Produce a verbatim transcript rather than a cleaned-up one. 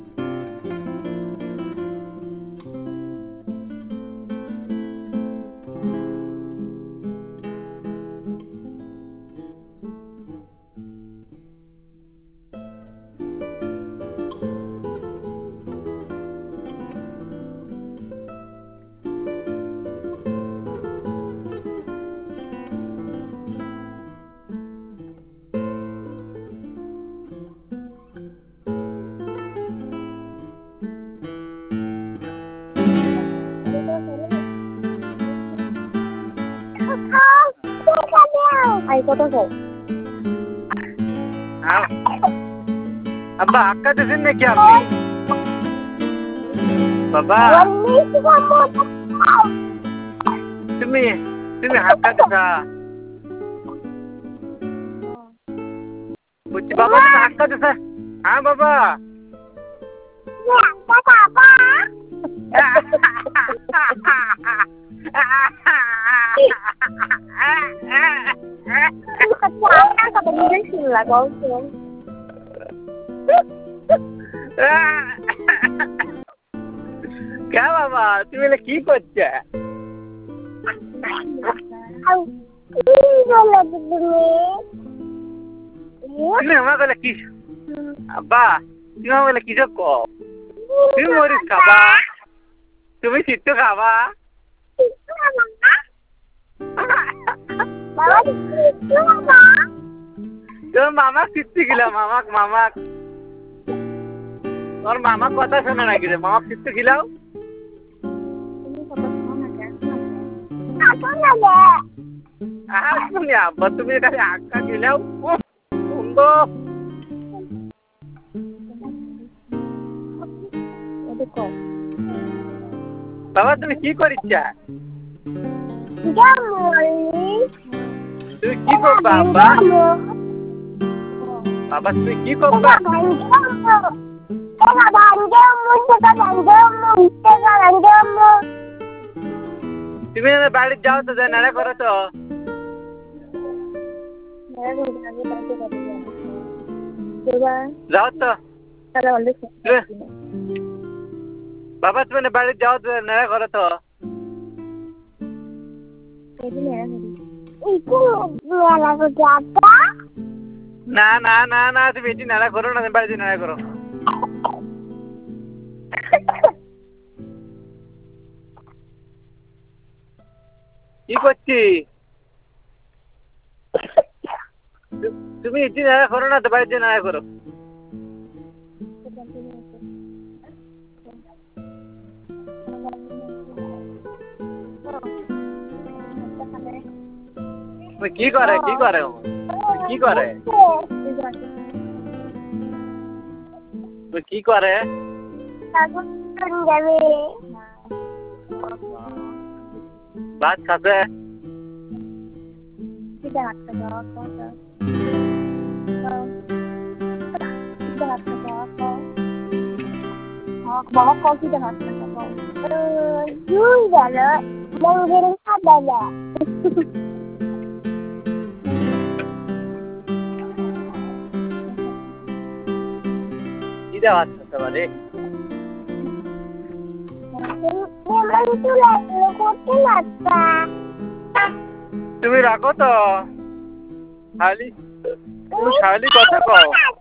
अब्बा अक्का देसेन नाকি আপনি বাবা তুমি তুমি হাক্কা দেছা বুঝছি বাবা তুমি হাক্কা দেছা হ্যাঁ বাবা क्या बाबा তুমি এলে কি করছে তুমি আমার বলে কি আব্বা তুমি আমার বলে কি কো তুমি মরিস খাবা তুমি চিত্ত খাবা তোর মামা চিত্তি গিলা মামাক মামাক তোর মামা কথা শোনা নাকি রে মামা চিত্ত গিলাও আসুনি আব্বা তুমি খালি আক্কা গিলাও সুন্দর বাবা তুমি কি করিচ্ছা তুমি কি করবা আব্বা বাবা তুমি কি করবা তুমি বাড়ি যাও তো যাই নাড়া করো তো যাও তো বাবা তুমি বাড়ি যাও তো নাড়া করো তো না না না না তুমি এটি নাড়া করো না তুমি বাড়িতে নাড়া করো কি করছি তুমি এটি নাড়া করো না তো বাড়িতে নাড়া করো কি করে কি করে কি করে কি করে ভাত খাবে Bawa kopi dengan kau. Eh, juga lah. Mau giring apa dah? Tidak ada apa deh. Memang itu lagi kopi apa? তুমি রাখো তো খালি তুমি খালি কথা কও